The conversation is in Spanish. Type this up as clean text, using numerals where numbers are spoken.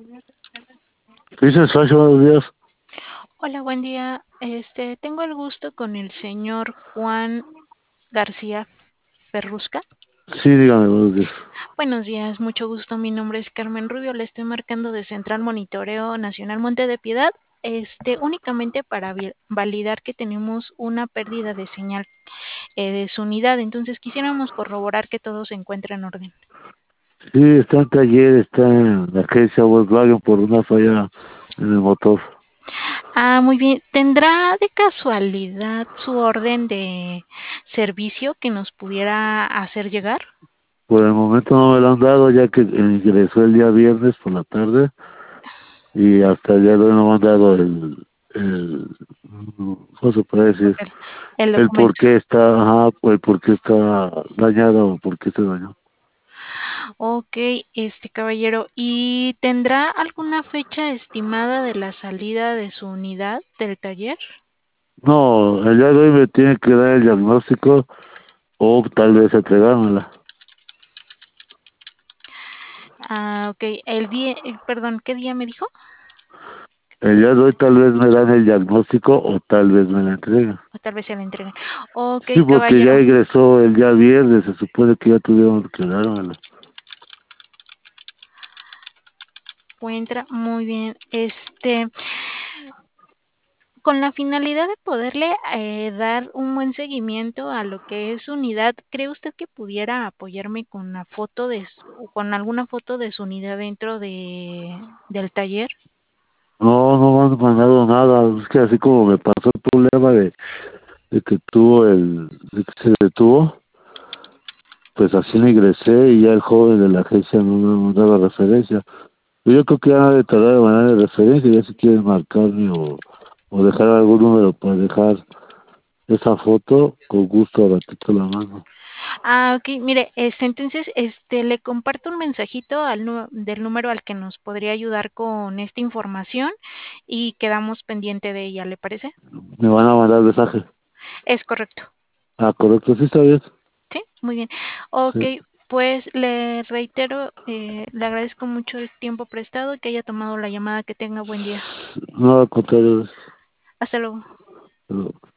Dice Sasha, buenos días. Hola, buen día. Tengo el gusto con el señor Juan García Ferrusca. Sí, dígame, buenos días. Buenos días, mucho gusto. Mi nombre es Carmen Rubio. Le estoy marcando de Central Monitoreo Nacional Monte de Piedad. Únicamente para validar que tenemos una pérdida de señal de su unidad. Entonces quisiéramos corroborar que todo se encuentra en orden. Sí, está en taller, está en la agencia Volkswagen por una falla en el motor. Muy bien. ¿Tendrá de casualidad su orden de servicio que nos pudiera hacer llegar? Por el momento no me lo han dado ya que ingresó el día viernes por la tarde y hasta el día de hoy no me han dado ¿cómo se puede decir? Ok, el El por documento. qué está, ajá, el por qué está dañado o por qué se dañó. Ok, caballero, ¿y tendrá alguna fecha estimada de la salida de su unidad del taller? No, el día de hoy me tiene que dar el diagnóstico o tal vez entregármela. Ok, el día, perdón, ¿qué día me dijo? El día de hoy tal vez me dan el diagnóstico o tal vez me la entreguen. O tal vez se la entreguen. Ok, Sí, porque ya caballero, ingresó el día viernes, se supone que ya tuvieron que dármela. encuentra muy bien. Con la finalidad de poderle dar un buen seguimiento a lo que es su unidad, ¿cree usted que pudiera apoyarme con una foto o con alguna foto de su unidad dentro del taller? No, no me han mandado nada. Es que así como me pasó el problema de que de que se detuvo, pues así le ingresé y ya el joven de la agencia no me ha mandado referencia. Pero yo creo que ya de tardar de manera de referencia, ya si quieren marcarme o dejar algún número para dejar esa foto, con gusto a ratito la mano. Ok, mire, entonces, le comparto un mensajito del número al que nos podría ayudar con esta información y quedamos pendiente de ella, ¿le parece? Me van a mandar mensaje. Es correcto. Ah, correcto, sí está bien. Sí, muy bien. Ok, Sí. pues le reitero, le agradezco mucho el tiempo prestado y que haya tomado la llamada. Que tenga buen día. No, al contrario. Hasta luego. No.